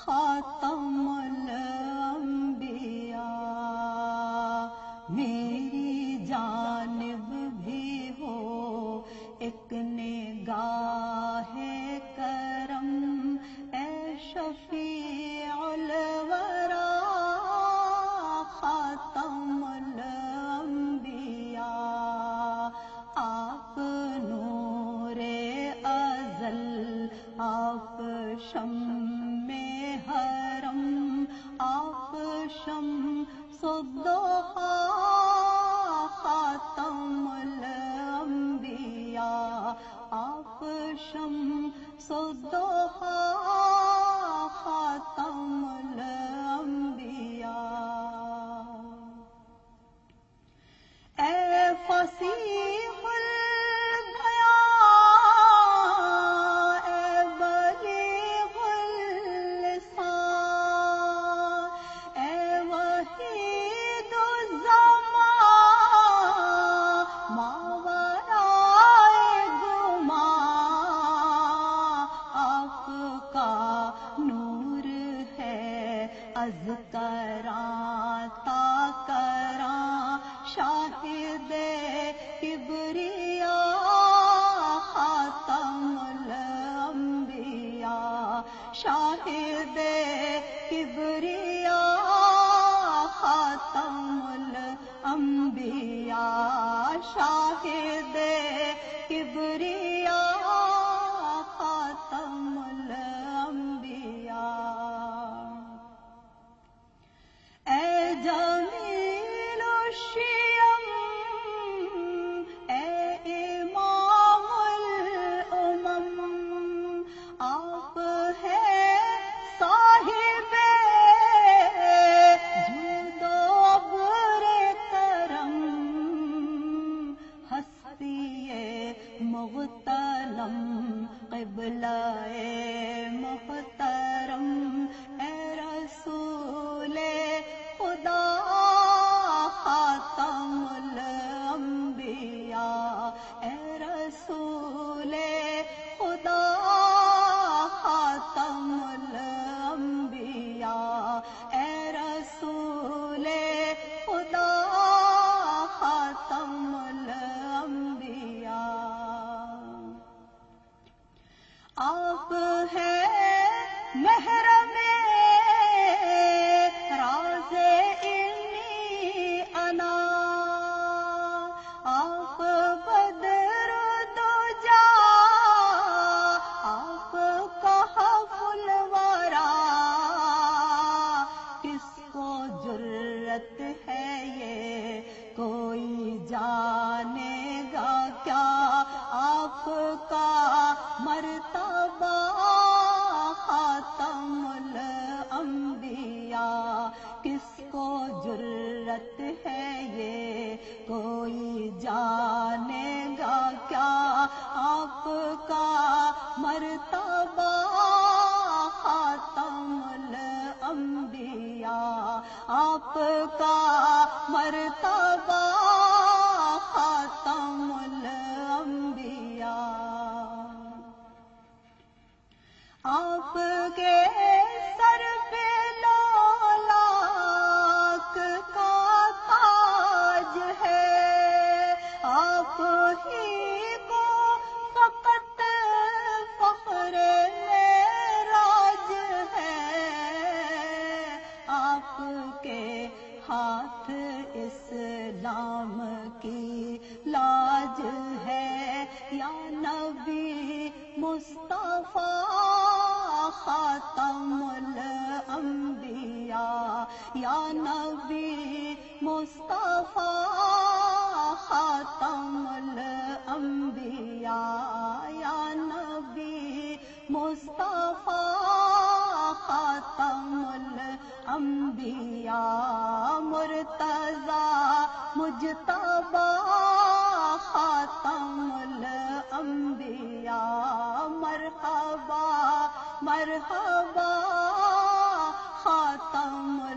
خاتم الانبیاء، میری جانب بھی ہو ایک نگاہ کرم، اے شفیع الورا خاتم الانبیاء۔ آپ نور ازل، آپ شمع حرم، آپ شمس الضحیٰ خاتم الانبیاء، آپ شمس الضحیٰ خاتم الانبیاء۔ اے فصیح البیاں، اے بلیغ اللسان، اے وحید الزمان، ماورائے گمان، آپ کا نور ہے از کراں تا کراں، شاہد کبریا خاتم الانبیاء، شاہد کبریا خاتم الانبیاء، شاہد کبریا خاتم الانبیاء۔ اے جمیل الشیم، اے امام الامم، آپ ہیں صاحب جود و ابر کرم، ہستی مغتنم قبلہ محترم، اے رسول خدا خاتم الانبیاء، اے رسول خدا خاتم الانبیاء، اے رسول خدا خاتم الانبیاء۔ آپ ہیں محرم راز انی انا، آپ بدر دجا، آپ کہف الورا، کس کو جرت ہے یہ کوئی جانے گا کیا، آپ کا مرتبہ خاتم الانبیاء، کس کو جرت ہے یہ کوئی جانے گا کیا، آپ کا مرتبہ خاتم الانبیاء، آپ کا مرتبہ خاتم الانبیاء۔ آپ کے سر پہ لولاک کا تاج ہے، آپ ہی کو فقط فخر معراج ہے، آپ کے ہاتھ اسلام کی لاج ہے، یا نبی مصطفیٰ خاتم الانبیاء، یا نبی مصطفیٰ خاتم الانبیاء، یا نبی مصطفیٰ خاتم الانبیاء، مرتضی مجتبی خاتم الانبیاء، مرحبا مرحبا خاتم